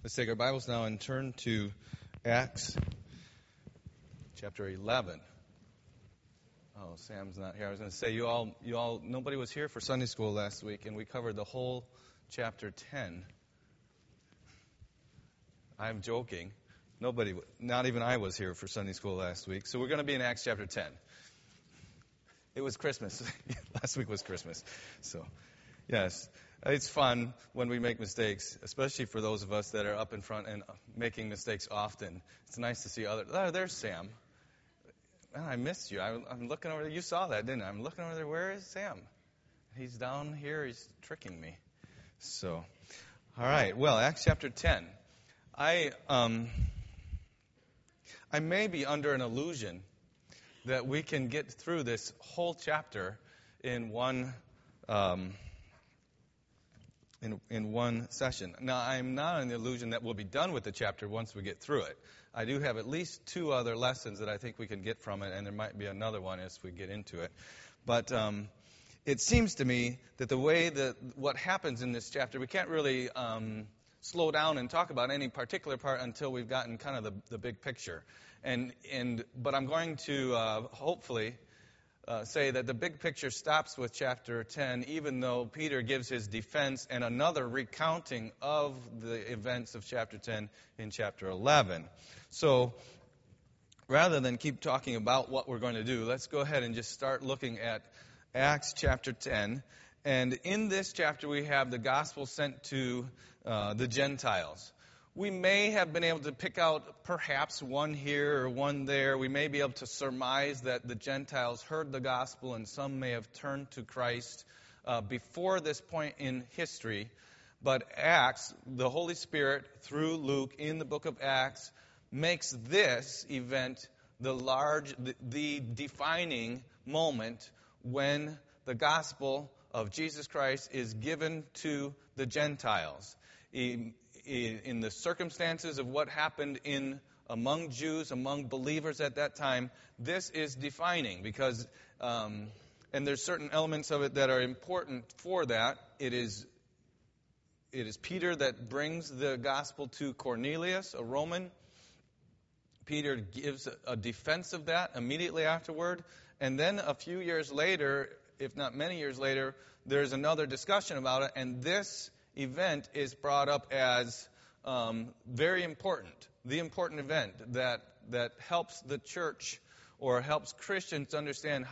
Let's take our Bibles now and turn to Acts chapter 11. Oh, Sam's not here. I was going to say, nobody was here for Sunday school last week, and we covered the whole chapter 10. I'm joking. Not even I was here for Sunday school last week. So we're going to be in Acts chapter 10. It was Christmas. Last week was Christmas. So, yes. It's fun when we make mistakes, especially for those of us that are up in front and making mistakes often. It's nice to see others. Oh, there's Sam. Oh, I missed you. I'm looking over there. You saw that, didn't I? I'm looking over there. Where is Sam? He's down here. He's tricking me. So, all right. Well, Acts chapter 10. I may be under an illusion that we can get through this whole chapter in one in one session. Now, I'm not in the illusion that we'll be done with the chapter once we get through it. I do have at least two other lessons that I think we can get from it, and there might be another one as we get into it. But it seems to me that the way that what happens in this chapter, we can't really slow down and talk about any particular part until we've gotten kind of the big picture. But I'm going to hopefully say that the big picture stops with chapter 10, even though Peter gives his defense and another recounting of the events of chapter 10 in chapter 11. So rather than keep talking about what we're going to do, let's go ahead and just start looking at Acts chapter 10. And in this chapter, we have the gospel sent to the Gentiles. We may have been able to pick out perhaps one here or one there. We may be able to surmise that the Gentiles heard the gospel and some may have turned to Christ before this point in history. But Acts, the Holy Spirit, through Luke in the book of Acts, makes this event the defining moment when the gospel of Jesus Christ is given to the Gentiles. In the circumstances of what happened among Jews, among believers at that time, this is defining because, and there's certain elements of it that are important for that. It is Peter that brings the gospel to Cornelius, a Roman. Peter gives a defense of that immediately afterward. And then a few years later, if not many years later, there's another discussion about it, and this event is brought up as very important, the important event that helps the church or helps Christians understand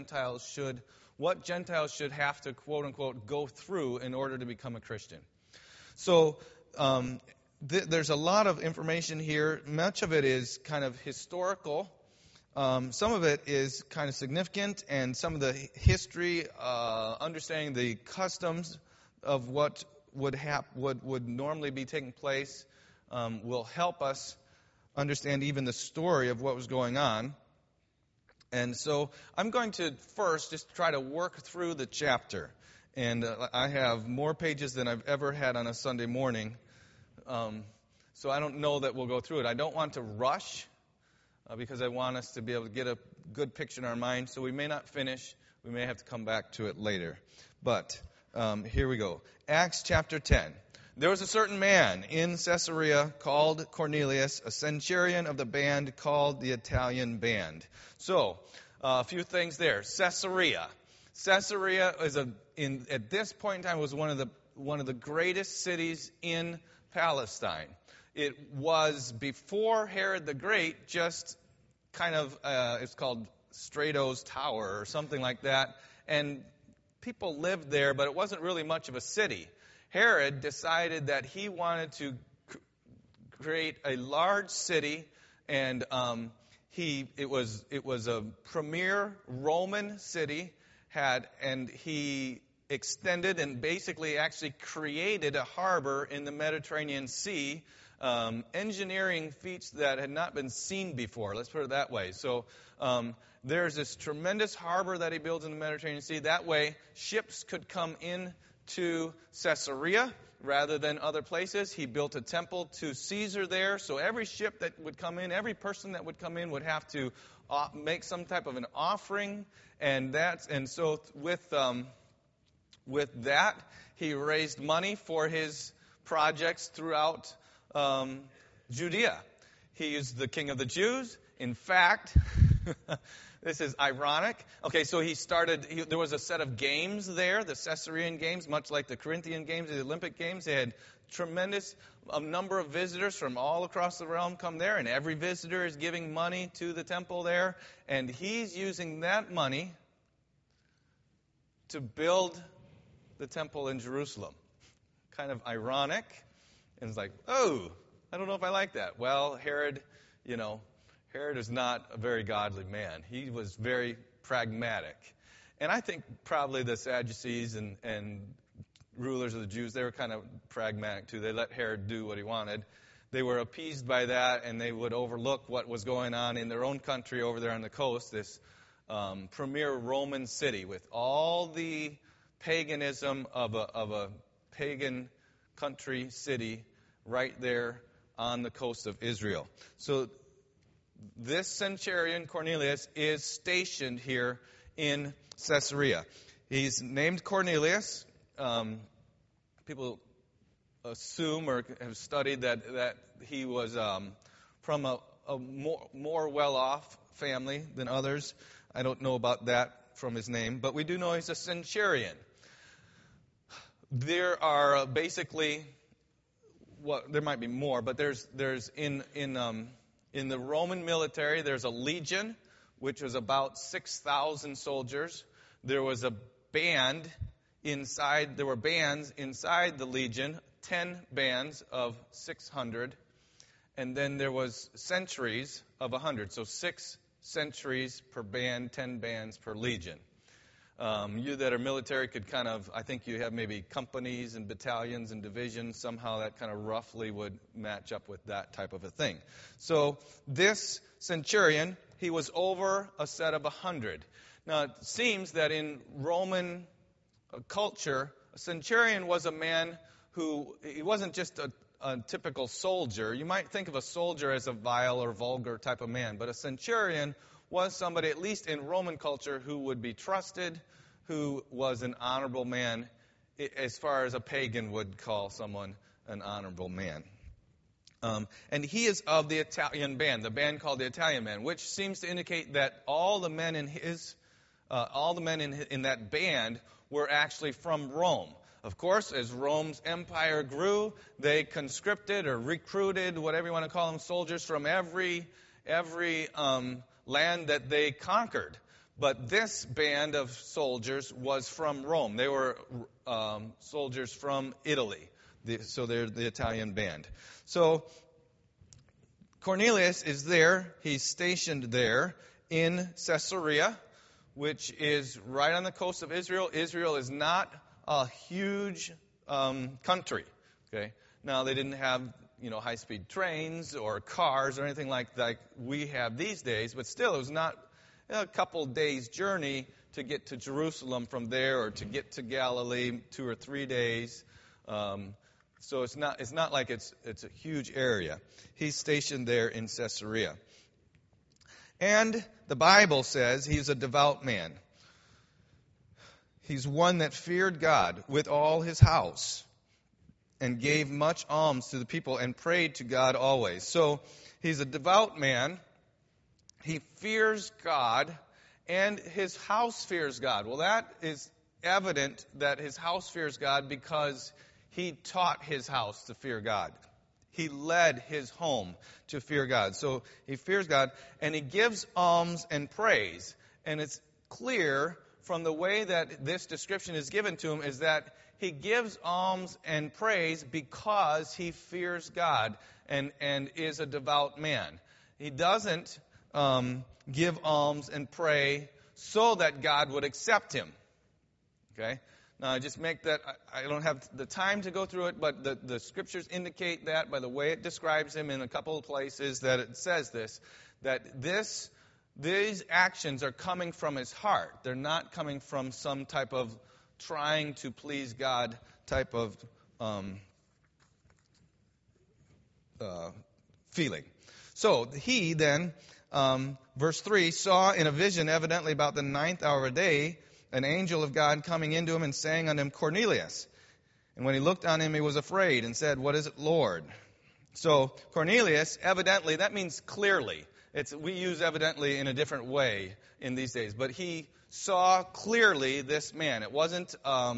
what Gentiles should have to, quote unquote, go through in order to become a Christian. So there's a lot of information here. Much of it is kind of historical. Some of it is kind of significant, and some of the history, understanding the customs of what would normally be taking place will help us understand even the story of what was going on. And so I'm going to first just try to work through the chapter. And I have more pages than I've ever had on a Sunday morning. So I don't know that we'll go through it. I don't want to rush because I want us to be able to get a good picture in our mind. So we may not finish. We may have to come back to it later. But here we go. Acts chapter 10. There was a certain man in Caesarea called Cornelius, a centurion of the band called the Italian Band. So, a few things there. Caesarea. Caesarea is at this point in time was one of the greatest cities in Palestine. It was before Herod the Great, just kind of it's called Strato's Tower or something like that, and people lived there, but it wasn't really much of a city. Herod decided that he wanted to create a large city, and it was a premier Roman city, and he extended and basically actually created a harbor in the Mediterranean Sea, engineering feats that had not been seen before. Let's put it that way. So there's this tremendous harbor that he builds in the Mediterranean Sea. That way, ships could come in to Caesarea rather than other places. He built a temple to Caesar there. So every ship that would come in, every person that would come in would have to make some type of an offering. And so with that, he raised money for his projects throughout Judea. He is the king of the Jews. In fact, this is ironic. Okay, so there was a set of games there, the Caesarean games, much like the Corinthian games, the Olympic games. They had tremendous number of visitors from all across the realm come there, and every visitor is giving money to the temple there, and he's using that money to build the temple in Jerusalem. Kind of ironic. And it's like, oh, I don't know if I like that. Well, Herod is not a very godly man. He was very pragmatic. And I think probably the Sadducees and rulers of the Jews, they were kind of pragmatic too. They let Herod do what he wanted. They were appeased by that, and they would overlook what was going on in their own country over there on the coast, this premier Roman city with all the paganism of a pagan country city right there on the coast of Israel. So this centurion, Cornelius, is stationed here in Caesarea. He's named Cornelius. People assume or have studied that he was from a more well-off family than others. I don't know about that from his name, but we do know he's a centurion. There are basically, there might be more, but there's in the Roman military, there's a legion, which was about 6,000 soldiers. There was a band inside. There were bands inside the legion, 10 bands of 600, and then there was centuries of 100. So 6 centuries per band, 10 bands per legion. You that are military could I think you have maybe companies and battalions and divisions. Somehow that kind of roughly would match up with that type of a thing. So this centurion, he was over a set of 100. Now it seems that in Roman culture, a centurion was a man he wasn't just a typical soldier. You might think of a soldier as a vile or vulgar type of man, but a centurion was somebody, at least in Roman culture, who would be trusted, who was an honorable man, as far as a pagan would call someone an honorable man. And he is of the Italian band, the band called the Italian band, which seems to indicate that all the men in that band were actually from Rome. Of course, as Rome's empire grew, they conscripted or recruited, whatever you want to call them, soldiers from every land that they conquered. But this band of soldiers was from Rome. They were soldiers from Italy. So they're the Italian band. So Cornelius is there. He's stationed there in Caesarea, which is right on the coast of Israel. Israel is not a huge country. Okay. Now they didn't have high-speed trains or cars or anything like we have these days, but still it was not a couple days' journey to get to Jerusalem from there, or to get to Galilee 2 or 3 days. So it's not like it's a huge area. He's stationed there in Caesarea. And the Bible says he's a devout man. He's one that feared God with all his house, and gave much alms to the people, and prayed to God always. So he's a devout man. He fears God, and his house fears God. Well, that is evident that his house fears God because he taught his house to fear God. He led his home to fear God. So he fears God, and he gives alms and praise. And it's clear from the way that this description is given to him is that he gives alms and praise because he fears God and is a devout man. He doesn't give alms and pray so that God would accept him. Okay? Now, I just make that, I don't have the time to go through it, but the scriptures indicate that by the way it describes him in a couple of places, that it says this, that these actions are coming from his heart. They're not coming from some type of trying to please God type of feeling. So he then, verse 3, saw in a vision, evidently about the 9th hour of the day, an angel of God coming into him and saying unto him, Cornelius. And when he looked on him, he was afraid and said, What is it, Lord? So Cornelius, evidently, that means clearly. We use evidently in a different way in these days. But he saw clearly this man. It wasn't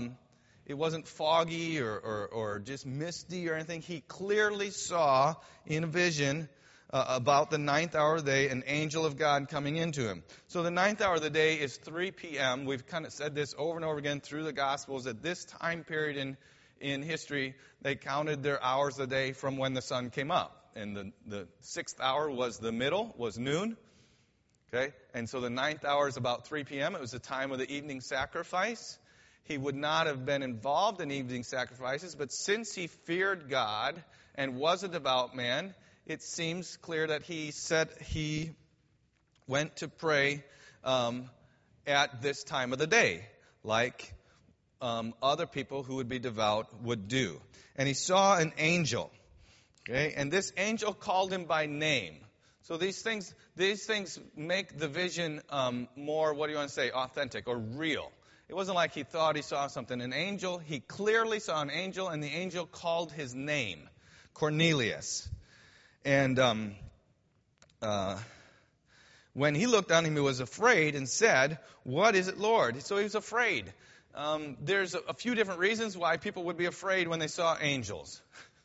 foggy or just misty or anything. He clearly saw in a vision about the ninth hour of the day an angel of God coming into him. So the ninth hour of the day is 3 p.m. We've kind of said this over and over again through the Gospels. At this time period in history, they counted their hours a day from when the sun came up. And the sixth hour was the middle, was noon. Okay? And so the ninth hour is about 3 p.m. It was the time of the evening sacrifice. He would not have been involved in evening sacrifices, but since he feared God and was a devout man, it seems clear that he went to pray at this time of the day, like other people who would be devout would do. And he saw an angel. Okay, and this angel called him by name. So these things make the vision more, what do you want to say, authentic or real. It wasn't like he thought he saw something. He clearly saw an angel, and the angel called his name, Cornelius. And when he looked on him, he was afraid and said, "What is it, Lord?" So he was afraid. There's a few different reasons why people would be afraid when they saw angels.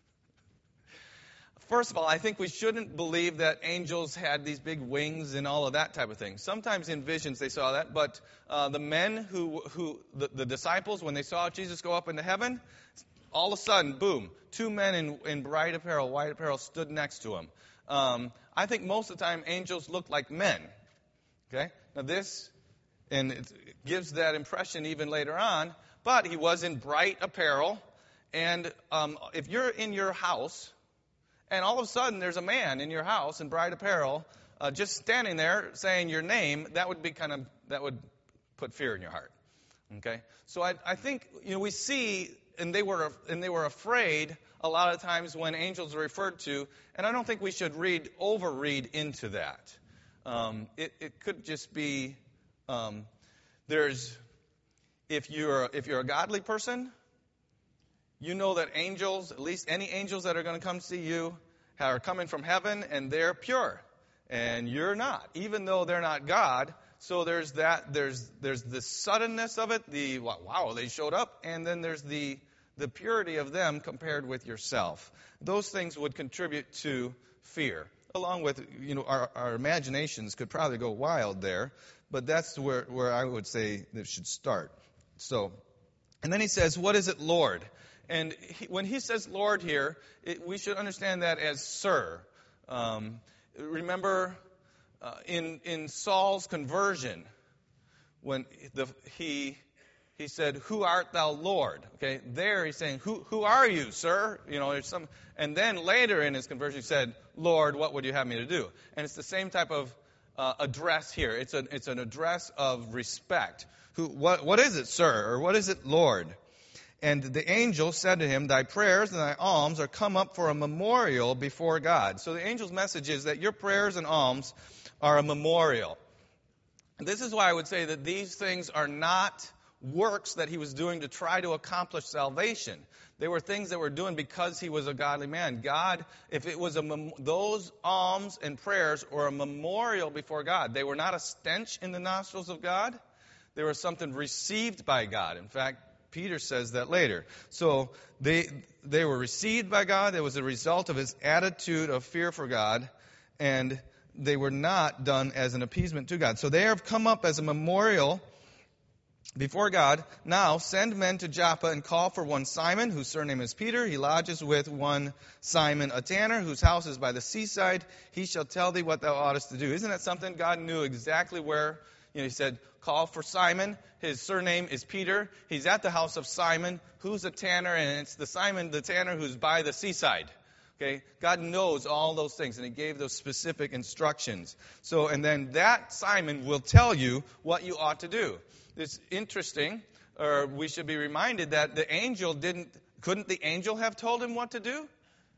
First of all, I think we shouldn't believe that angels had these big wings and all of that type of thing. Sometimes in visions they saw that, but the men the disciples, when they saw Jesus go up into heaven, all of a sudden, boom, two men in bright apparel, white apparel, stood next to him. I think most of the time angels look like men. Okay? Now it gives that impression even later on, but he was in bright apparel, and if you're in your house, and all of a sudden there's a man in your house in bright apparel, just standing there saying your name, that would put fear in your heart. Okay? So I think we see, and they were afraid a lot of times when angels are referred to, and I don't think we should overread into that. It could just be if you're a godly person, you know that angels, at least any angels that are going to come see you, are coming from heaven, and they're pure, and you're not, even though they're not God. So there's the suddenness of it, wow, they showed up, and then there's the purity of them compared with yourself. Those things would contribute to fear, along with our imaginations could probably go wild there, but that's where I would say it should start. So, and then he says, "What is it, Lord?" And when he says Lord here, we should understand that as Sir. Remember in Saul's conversion, when he said, "Who art thou, Lord?" Okay, there he's saying, "Who are you, sir?" And then later in his conversion, he said, "Lord, what would you have me to do?" And it's the same type of address here. It's an address of respect. What is it, sir? Or what is it, Lord? And the angel said to him, "Thy prayers and thy alms are come up for a memorial before God." So the angel's message is that your prayers and alms are a memorial. This is why I would say that these things are not works that he was doing to try to accomplish salvation. They were things that were doing because he was a godly man. God, if it was those alms and prayers were a memorial before God. They were not a stench in the nostrils of God. They were something received by God. In fact, Peter says that later. So they were received by God. It was a result of his attitude of fear for God, and they were not done as an appeasement to God. So they have come up as a memorial before God. Now send men to Joppa and call for one Simon, whose surname is Peter. He lodges with one Simon, a tanner, whose house is by the seaside. He shall tell thee what thou oughtest to do. Isn't that something? God knew exactly where. He said, call for Simon. His surname is Peter. He's at the house of Simon, who's a tanner, and it's the Simon, the tanner, who's by the seaside. Okay? God knows all those things, and he gave those specific instructions. So, and then that Simon will tell you what you ought to do. It's interesting, or we should be reminded that the angel couldn't the angel have told him what to do?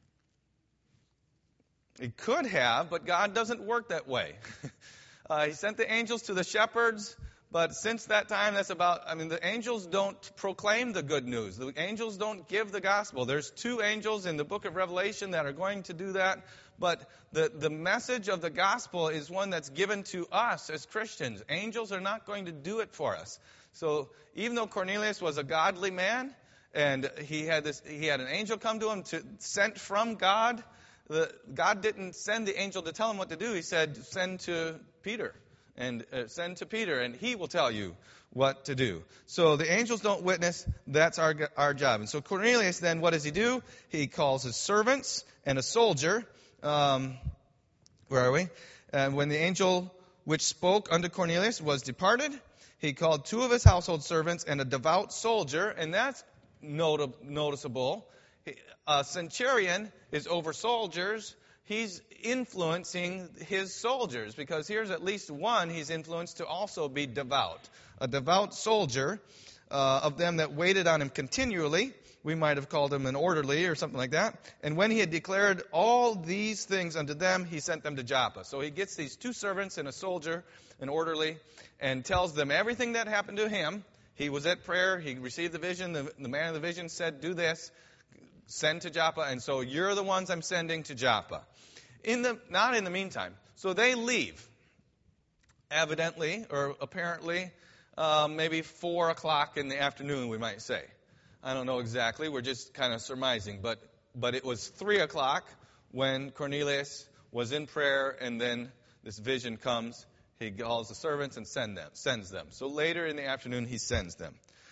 He could have, but God doesn't work that way. He sent the angels to the shepherds, But since that time, the angels don't proclaim the good news. The angels don't give the gospel. There's 2 angels in the book of Revelation that are going to do that. But the message of the gospel is one that's given to us as Christians. Angels are not going to do it for us. So even though Cornelius was a godly man, and he had an angel come to him sent from God, God didn't send the angel to tell him what to do. He said, send to Peter. And he will tell you what to do. So the angels don't witness. That's our job. And so Cornelius, then, what does he do? He calls his servants and a soldier. Where are we? And when the angel which spoke unto Cornelius was departed, he called 2 of his household servants and a devout soldier. And that's noticeable. A centurion is over soldiers. He's influencing his soldiers, because here's at least one he's influenced to also be devout. A devout soldier of them that waited on him continually. We might have called him an orderly or something like that. And when he had declared all these things unto them, he sent them to Joppa. So he gets these 2 servants and a soldier, an orderly, and tells them everything that happened to him. He was at prayer. He received the vision. The man of the vision said, do this. Send to Joppa. And so you're the ones I'm sending to Joppa. Not in the meantime. So they leave. Evidently, or apparently, maybe 4 o'clock in the afternoon, we might say. I don't know exactly. We're just kind of surmising. But it was 3 o'clock when Cornelius was in prayer, and then this vision comes. He calls the servants and sends them. So later in the afternoon, he sends them.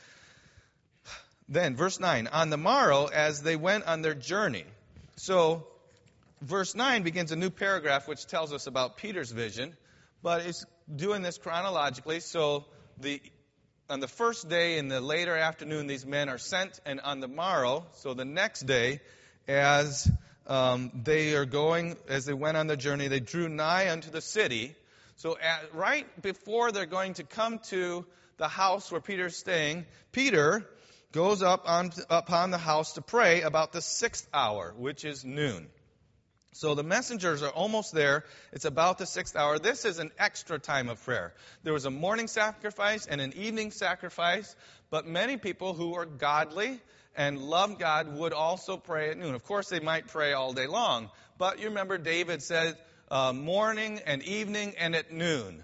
Then, verse 9, on the morrow, as they went on their journey. So, verse 9 begins a new paragraph which tells us about Peter's vision, but it's doing this chronologically. So, on the first day in the later afternoon, these men are sent, and on the morrow, so the next day, as they went on the journey, they drew nigh unto the city. So, right before they're going to come to the house where Peter's staying, Peter goes up upon the house to pray about the 6th hour, which is noon. So the messengers are almost there. It's about the 6th hour. This is an extra time of prayer. There was a morning sacrifice and an evening sacrifice, but many people who are godly and love God would also pray at noon. Of course, they might pray all day long, but you remember David said morning and evening and at noon.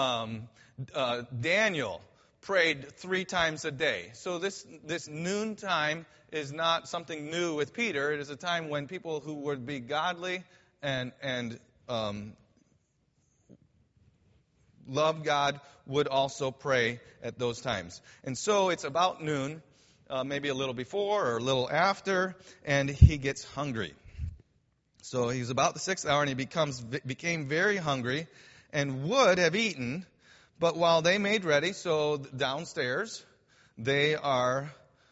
Daniel prayed 3 times a day. So this noon time is not something new with Peter. It is a time when people who would be godly and love God would also pray at those times. And so it's about noon, maybe a little before or a little after, and he gets hungry. So he's about the 6th hour, and he became very hungry and would have eaten. But while they made ready, so downstairs, they are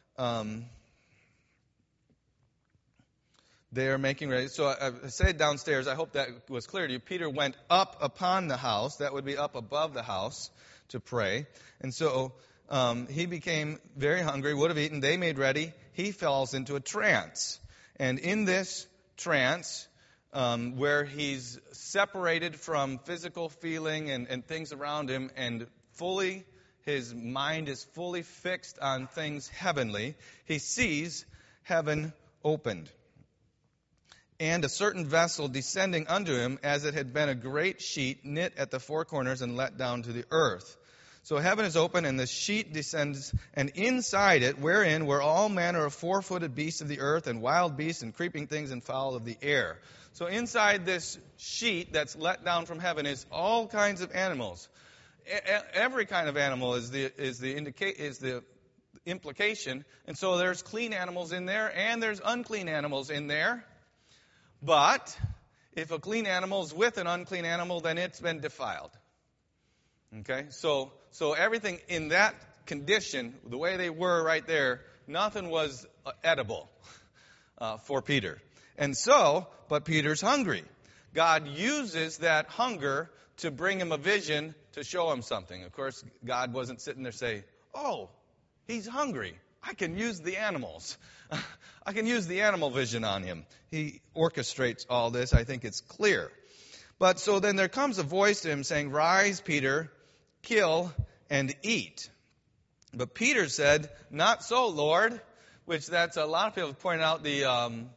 making ready. So I said downstairs, I hope that was clear to you. Peter went up upon the house, that would be up above the house, to pray. And so he became very hungry, would have eaten. They made ready. He falls into a trance. And in this trance, where he's separated from physical feeling and things around him, and his mind is fully fixed on things heavenly, he sees heaven opened, and a certain vessel descending unto him, as it had been a great sheet knit at the 4 corners and let down to the earth. So heaven is open, and the sheet descends, and inside it, wherein were all manner of 4-footed beasts of the earth, and wild beasts, and creeping things, and fowl of the air. So inside this sheet that's let down from heaven is all kinds of animals. Every kind of animal is the implication. And so there's clean animals in there, and there's unclean animals in there. But if a clean animal is with an unclean animal, then it's been defiled. Okay? So everything in that condition, the way they were right there, nothing was edible for Peter. And so, but Peter's hungry. God uses that hunger to bring him a vision to show him something. Of course, God wasn't sitting there saying, oh, he's hungry. I can use the animals. I can use the animal vision on him. He orchestrates all this. I think it's clear. But so then there comes a voice to him saying, rise, Peter, kill and eat. But Peter said, not so, Lord, which that's a lot of people have pointed out the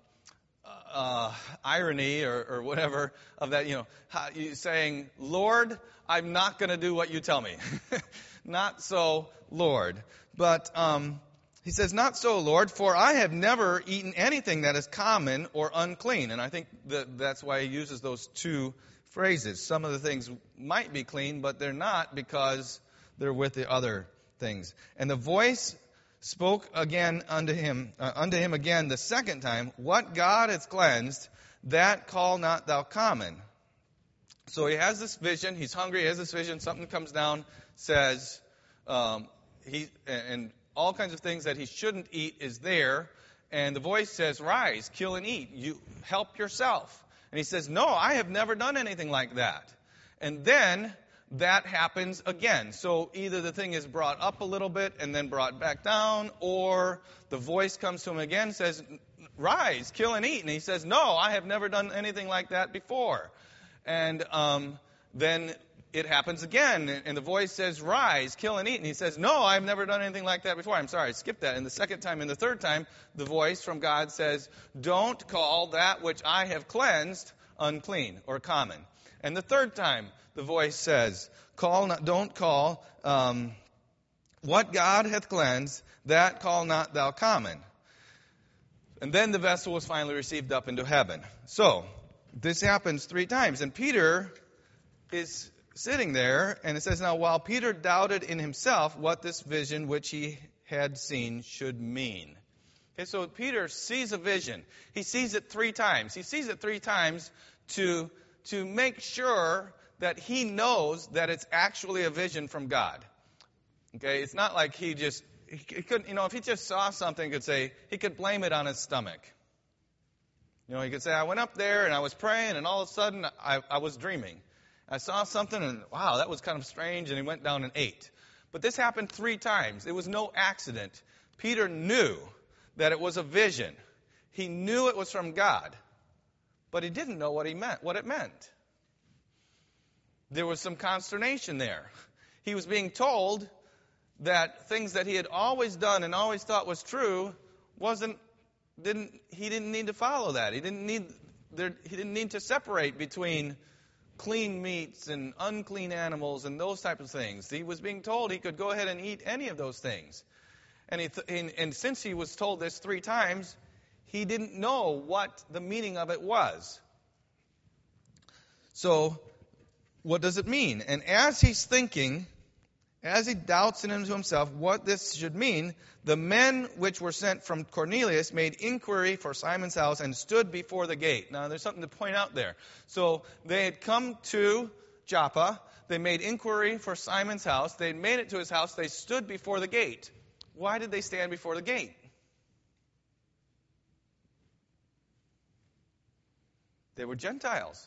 irony or whatever of that, you saying, Lord, I'm not going to do what you tell me. Not so, Lord. But he says, not so, Lord, for I have never eaten anything that is common or unclean. And I think that's why he uses those two phrases. Some of the things might be clean, but they're not because they're with the other things. And the voice spoke again unto him again the second time, what God hath cleansed, that call not thou common. So he has this vision, he's hungry, he has this vision, something comes down, says, and all kinds of things that he shouldn't eat is there, and the voice says, rise, kill and eat, you help yourself. And he says, no, I have never done anything like that. And then that happens again. So either the thing is brought up a little bit and then brought back down, or the voice comes to him again and says, rise, kill and eat. And he says, no, I have never done anything like that before. And then it happens again, and the voice says, rise, kill and eat. And he says, no, I've never done anything like that before. I'm sorry, I skipped that. And the second time and the third time, the voice from God says, don't call that which I have cleansed unclean or common. And the third time, the voice says, don't call what God hath cleansed, that call not thou common. And then the vessel was finally received up into heaven. So, this happens 3 times. And Peter is sitting there, and it says, now while Peter doubted in himself what this vision which he had seen should mean. Okay, so Peter sees a vision. He sees it 3 times. He sees it 3 times to make sure that he knows that it's actually a vision from God. Okay, it's not like he couldn't, if he just saw something, he could blame it on his stomach. He could say, I went up there and I was praying, and all of a sudden I was dreaming. I saw something, and wow, that was kind of strange, and he went down and ate. But this happened 3 times. It was no accident. Peter knew that it was a vision. He knew it was from God, but he didn't know what it meant. There was some consternation there. He was being told that things that he had always done and always thought was true he didn't need to follow that. He didn't need to separate between clean meats and unclean animals and those types of things. He was being told he could go ahead and eat any of those things. And since he was told this 3 times, he didn't know what the meaning of it was. So, what does it mean? And as he's thinking, as he doubts in himself what this should mean, the men which were sent from Cornelius made inquiry for Simon's house and stood before the gate. Now, there's something to point out there. So, they had come to Joppa. They made inquiry for Simon's house. They made it to his house. They stood before the gate. Why did they stand before the gate? They were Gentiles.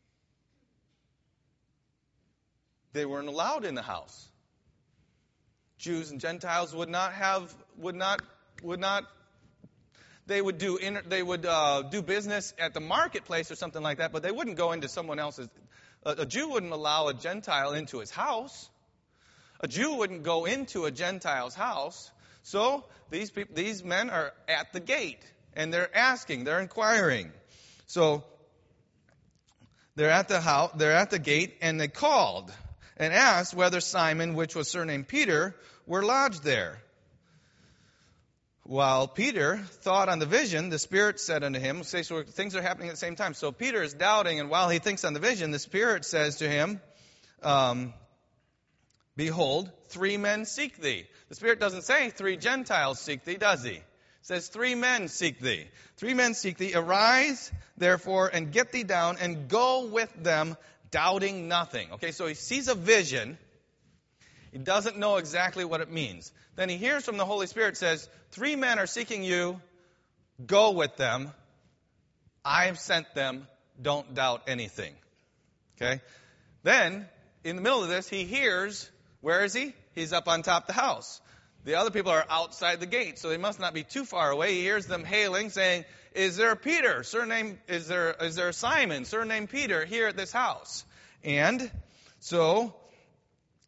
They weren't allowed in the house. Jews and Gentiles would do business at the marketplace or something like that, but they wouldn't go into someone else's. A Jew wouldn't allow a Gentile into his house. A Jew wouldn't go into a Gentile's house. So these men are at the gate, and they're asking, they're inquiring. So they're at the gate, and they called and asked whether Simon, which was surnamed Peter, were lodged there. While Peter thought on the vision, the Spirit said unto him, so things are happening at the same time. So Peter is doubting, and while he thinks on the vision, the Spirit says to him, behold, 3 men seek thee. The Spirit doesn't say 3 Gentiles seek thee, does he? It says 3 men seek thee. 3 men seek thee. Arise, therefore, and get thee down, and go with them, doubting nothing. Okay, so he sees a vision. He doesn't know exactly what it means. Then he hears from the Holy Spirit, says, 3 men are seeking you. Go with them. I have sent them. Don't doubt anything. Okay? Then, in the middle of this, he hears, where is he? He's up on top of the house. The other people are outside the gate, so they must not be too far away. He hears them hailing, saying, is there a Peter, is there a Simon, surnamed Peter, here at this house? And so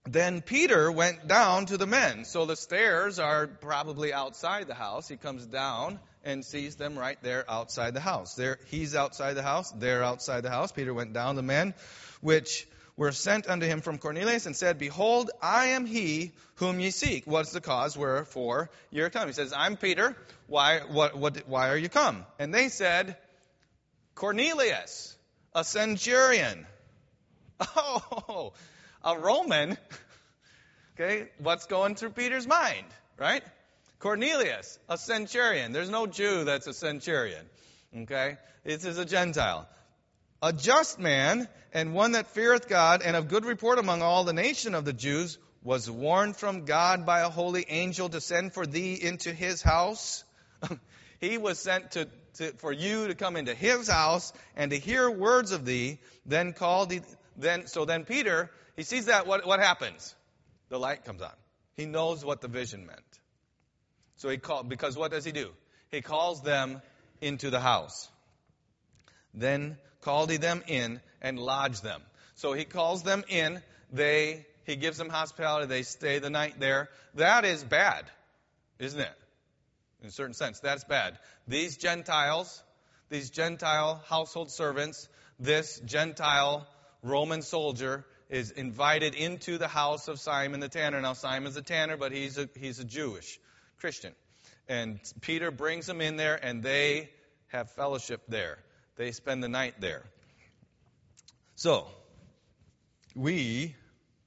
Then Peter went down to the men. So the stairs are probably outside the house. He comes down and sees them right there outside the house. He's outside the house. They're outside the house. Peter went down to the men, which were sent unto him from Cornelius, and said, Behold, I am he whom ye seek. What's the cause wherefore ye are come? He says, I'm Peter. Why are you come? And they said, Cornelius, a centurion. Oh, a Roman. Okay, what's going through Peter's mind, right? Cornelius, a centurion. There's no Jew that's a centurion. Okay, this is a Gentile. A just man, and one that feareth God, and of good report among all the nation of the Jews, was warned from God by a holy angel to send for thee into his house. He was sent for you to come into his house and to hear words of thee. Then Peter, he sees that. What happens? The light comes on. He knows what the vision meant. So because what does he do? He calls them into the house. Then called he them in and lodged them. So he calls them in. He gives them hospitality. They stay the night there. That is bad, isn't it? In a certain sense, that's bad. These Gentile household servants, this Gentile Roman soldier is invited into the house of Simon the tanner. Now Simon's a tanner, but he's a Jewish Christian. And Peter brings them in there, and they have fellowship there. They spend the night there. So, we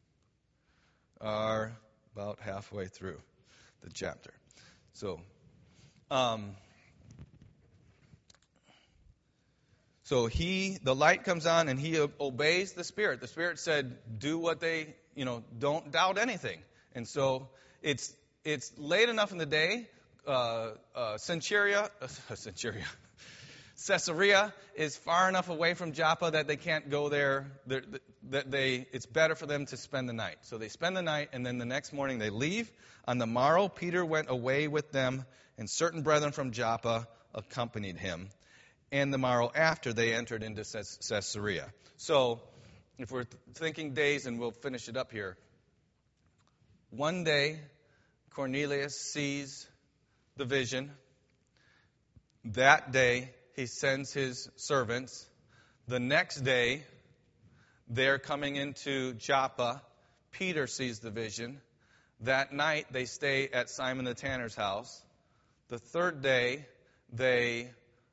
are about halfway through the chapter. So, the light comes on, and he obeys the Spirit. The Spirit said, do what don't doubt anything. And so, it's late enough in the day. Caesarea is far enough away from Joppa that they can't go there. It's better for them to spend the night. So they spend the night, and then the next morning they leave. On the morrow, Peter went away with them, and certain brethren from Joppa accompanied him. And the morrow after, they entered into Caesarea. So if we're thinking days, and we'll finish it up here. One day, Cornelius sees the vision. That day, he sends his servants. The next day, they're coming into Joppa. Peter sees the vision. That night, they stay at Simon the tanner's house. The third day, they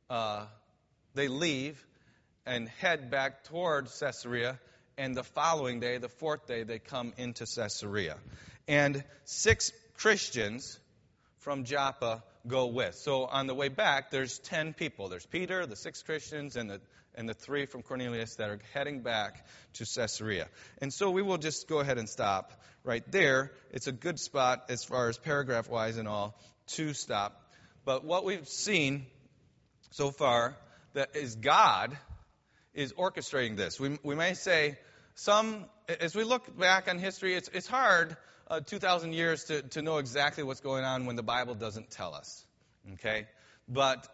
leave and head back toward Caesarea. And the following day, the fourth day, they come into Caesarea. And 6 Christians from Joppa go with. So on the way back, there's 10 people. There's Peter, the 6 Christians, and the 3 from Cornelius that are heading back to Caesarea. And so we will just go ahead and stop right there. It's a good spot as far as paragraph-wise and all to stop. But what we've seen so far that is God is orchestrating this. We may say as we look back on history, it's hard 2,000 years to know exactly what's going on when the Bible doesn't tell us. Okay? But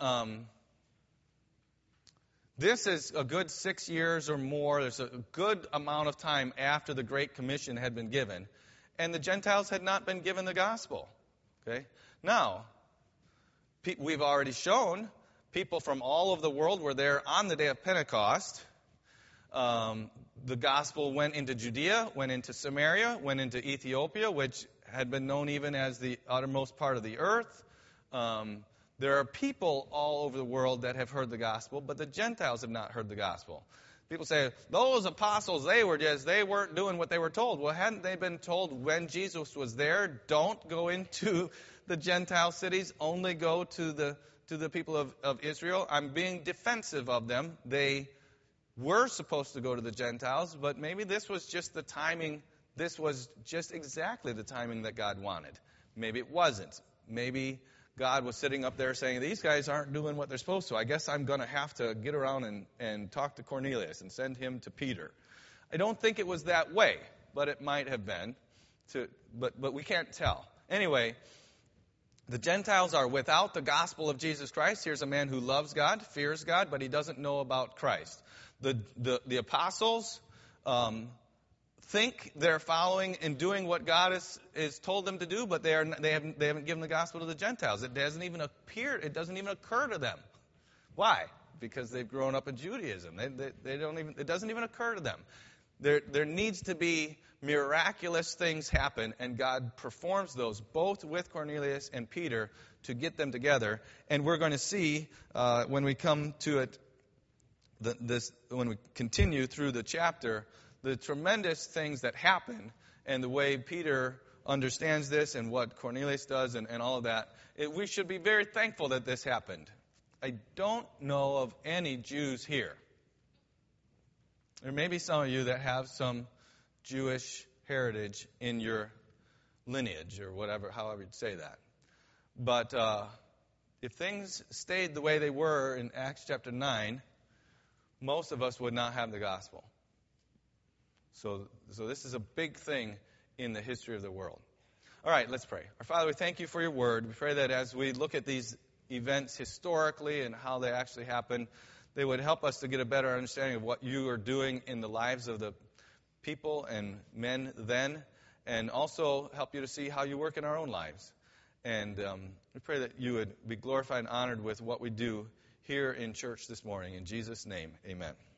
this is a good 6 years or more. There's a good amount of time after the Great Commission had been given. And the Gentiles had not been given the gospel. Okay? Now, we've already shown people from all over the world were there on the day of Pentecost. The gospel went into Judea, went into Samaria, went into Ethiopia, which had been known even as the uttermost part of the earth. There are people all over the world that have heard the gospel, but the Gentiles have not heard the gospel. People say, those apostles, they weren't doing what they were told. Well, hadn't they been told when Jesus was there, don't go into the Gentile cities, only go to the people of Israel? I'm being defensive of them. They were supposed to go to the Gentiles, but maybe this was just the timing. This was just exactly the timing that God wanted. Maybe it wasn't. Maybe God was sitting up there saying, these guys aren't doing what they're supposed to. I guess I'm going to have to get around and talk to Cornelius and send him to Peter. I don't think it was that way, but it might have been. But we can't tell. Anyway, the Gentiles are without the gospel of Jesus Christ. Here's a man who loves God, fears God, but he doesn't know about Christ. The apostles think they're following and doing what God is told them to do, but they haven't given the gospel to the Gentiles. It doesn't even occur to them. Why? Because they've grown up in Judaism. It doesn't even occur to them. There needs to be miraculous things happen, and God performs those both with Cornelius and Peter to get them together. And we're going to see when we come to it, when we continue through the chapter, the tremendous things that happen and the way Peter understands this and what Cornelius does and all of that. We should be very thankful that this happened. I don't know of any Jews here. There may be some of you that have some Jewish heritage in your lineage or whatever, however you'd say that. But if things stayed the way they were in Acts chapter 9, most of us would not have the gospel. So this is a big thing in the history of the world. All right, let's pray. Our Father, we thank you for your word. We pray that as we look at these events historically and how they actually happen, they would help us to get a better understanding of what you are doing in the lives of the people and men then, and also help you to see how you work in our own lives. And we pray that you would be glorified and honored with what we do here in church this morning. In Jesus' name, amen.